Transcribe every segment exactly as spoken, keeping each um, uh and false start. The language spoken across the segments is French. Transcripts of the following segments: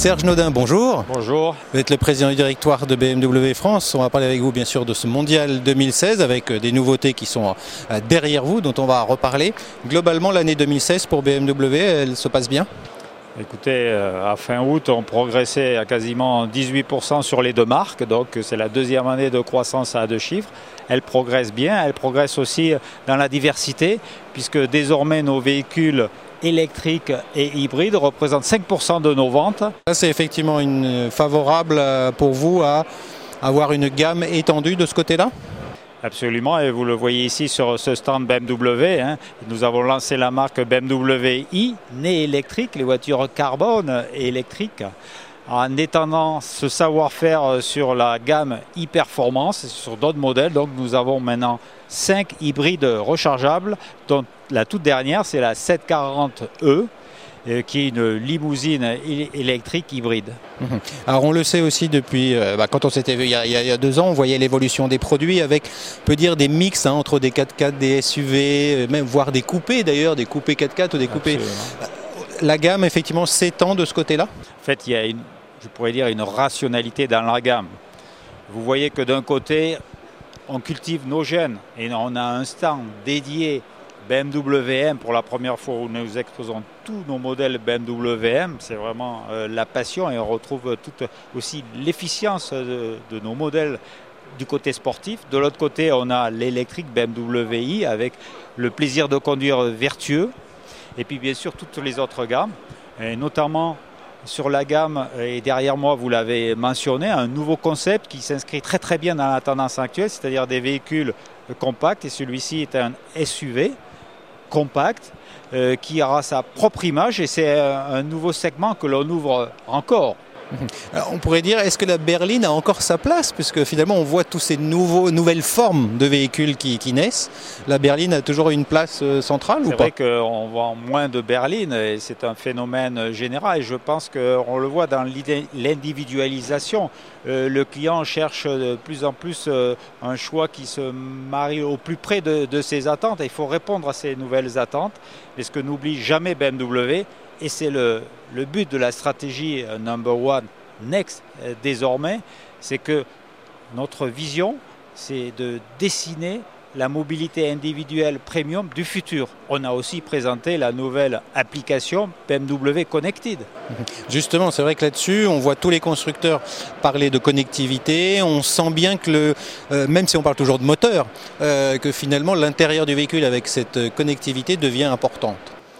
Serge Naudin, bonjour. Bonjour. Vous êtes le président du directoire de B M W France. On va parler avec vous bien sûr de ce mondial deux mille seize avec des nouveautés qui sont derrière vous, dont on va reparler. Globalement, l'année deux mille seize pour B M W, elle se passe bien ? Écoutez, à fin août, on progressait à quasiment dix-huit pour cent sur les deux marques, donc c'est la deuxième année de croissance à deux chiffres. Elle progresse bien, elle progresse aussi dans la diversité, puisque désormais nos véhicules électriques et hybrides représentent cinq pour cent de nos ventes. Ça, c'est effectivement une, favorable pour vous à avoir une gamme étendue de ce côté-là ? Absolument, et vous le voyez ici sur ce stand B M W. Hein. Nous avons lancé la marque B M W i, née électrique, les voitures carbone et électriques, en étendant ce savoir-faire sur la gamme e-performance, sur d'autres modèles. Donc nous avons maintenant cinq hybrides rechargeables, dont la toute dernière, c'est la sept cent quarante E, qui est une limousine électrique hybride. Alors on le sait aussi depuis, euh, bah, quand on s'était vu il y, a, il y a deux ans, on voyait l'évolution des produits avec, on peut dire, des mix hein, entre des quatre-quatre, des S U V, même voire des coupés d'ailleurs, des coupés quatre-quatre ou des coupés. Absolument. La gamme effectivement s'étend de ce côté-là ? En fait, il y a une, je pourrais dire une rationalité dans la gamme. Vous voyez que d'un côté, on cultive nos gènes et on a un stand dédié B M W M pour la première fois où nous exposons tous nos modèles B M W M. C'est vraiment euh, la passion et on retrouve toute aussi l'efficience de, de nos modèles du côté sportif. De l'autre côté, on a l'électrique B M W i avec le plaisir de conduire vertueux. Et puis bien sûr toutes les autres gammes, et notamment sur la gamme, et derrière moi vous l'avez mentionné, un nouveau concept qui s'inscrit très très bien dans la tendance actuelle, c'est-à-dire des véhicules compacts, et celui-ci est un S U V compact euh, qui aura sa propre image, et c'est un, un nouveau segment que l'on ouvre encore. Alors on pourrait dire, est-ce que la berline a encore sa place ? Puisque finalement on voit tous ces nouveaux, nouvelles formes de véhicules qui, qui naissent. La berline a toujours une place euh, centrale ou pas ? C'est vrai qu'on vend moins de berlines et c'est un phénomène général. Et je pense qu'on le voit dans l'individualisation. Euh, le client cherche de plus en plus euh, un choix qui se marie au plus près de, de ses attentes. Et il faut répondre à ces nouvelles attentes. Et ce que n'oublie jamais B M W, et c'est le, le but de la stratégie number one next euh, désormais, c'est que notre vision, c'est de dessiner la mobilité individuelle premium du futur. On a aussi présenté la nouvelle application B M W Connected. Justement, c'est vrai que là-dessus, on voit tous les constructeurs parler de connectivité. On sent bien que, le, euh, même si on parle toujours de moteur, euh, que finalement l'intérieur du véhicule avec cette connectivité devient importante.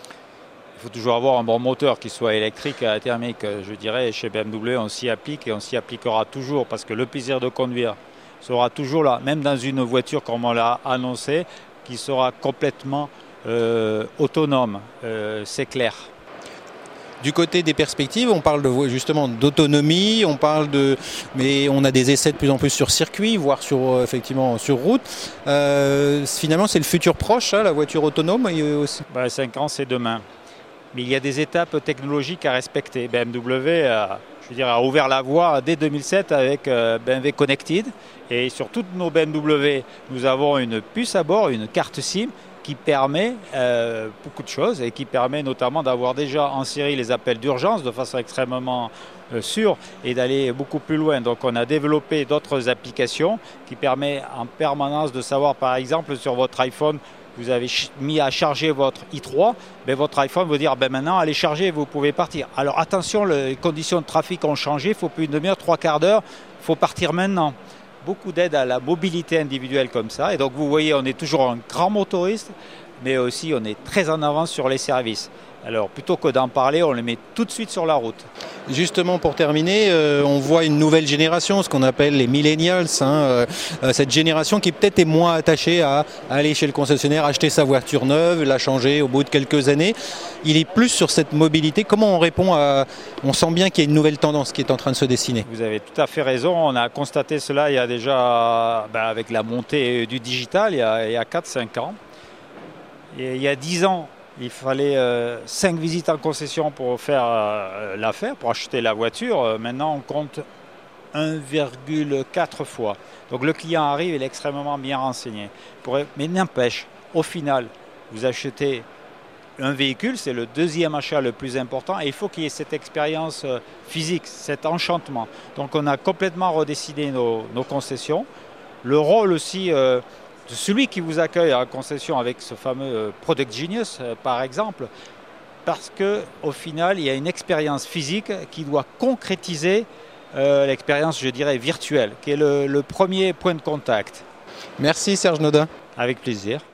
Il faut toujours avoir un bon moteur, qui soit électrique, thermique. Je dirais, chez B M W, on s'y applique et on s'y appliquera toujours parce que le plaisir de conduire sera toujours là, même dans une voiture comme on l'a annoncé, qui sera complètement euh, autonome, euh, c'est clair. Du côté des perspectives, on parle de, justement d'autonomie, on parle de, mais on a des essais de plus en plus sur circuit, voire sur effectivement sur route. Euh, finalement, c'est le futur proche, hein, la voiture autonome aussi. Ben, cinq ans, c'est demain. Mais il y a des étapes technologiques à respecter. B M W a, je veux dire, a ouvert la voie dès deux mille sept avec euh, B M W Connected. Et sur toutes nos B M W, nous avons une puce à bord, une carte SIM, qui permet euh, beaucoup de choses et qui permet notamment d'avoir déjà en série les appels d'urgence de façon extrêmement euh, sûre et d'aller beaucoup plus loin. Donc on a développé d'autres applications qui permettent en permanence de savoir, par exemple, sur votre iPhone, vous avez mis à charger votre i trois, ben votre iPhone va dire ben maintenant allez charger, vous pouvez partir. Alors attention, les conditions de trafic ont changé, il faut plus une demi-heure, trois quarts d'heure, il faut partir maintenant. Beaucoup d'aide à la mobilité individuelle comme ça. Et donc vous voyez, on est toujours un grand motoriste, mais aussi on est très en avance sur les services. Alors plutôt que d'en parler, on les met tout de suite sur la route. Justement, pour terminer, euh, on voit une nouvelle génération, ce qu'on appelle les millennials, hein, euh, cette génération qui peut-être est moins attachée à aller chez le concessionnaire, acheter sa voiture neuve, la changer au bout de quelques années. Il est plus sur cette mobilité. Comment on répond à... On sent bien qu'il y a une nouvelle tendance qui est en train de se dessiner. Vous avez tout à fait raison. On a constaté cela il y a déjà, ben, avec la montée du digital, il y a, il y a quatre cinq ans. Et il y a dix ans, il fallait euh, cinq visites en concession pour faire euh, l'affaire, pour acheter la voiture. Euh, maintenant, on compte un virgule quatre fois. Donc le client arrive, il est extrêmement bien renseigné. Pour... Mais n'empêche, au final, vous achetez un véhicule, c'est le deuxième achat le plus important et il faut qu'il y ait cette expérience physique, cet enchantement. Donc on a complètement redessiné nos, nos concessions. Le rôle aussi euh, de celui qui vous accueille à la concession avec ce fameux euh, Product Genius, euh, par exemple, parce qu'au final, il y a une expérience physique qui doit concrétiser euh, l'expérience, je dirais, virtuelle, qui est le, le premier point de contact. Merci Serge Naudin. Avec plaisir.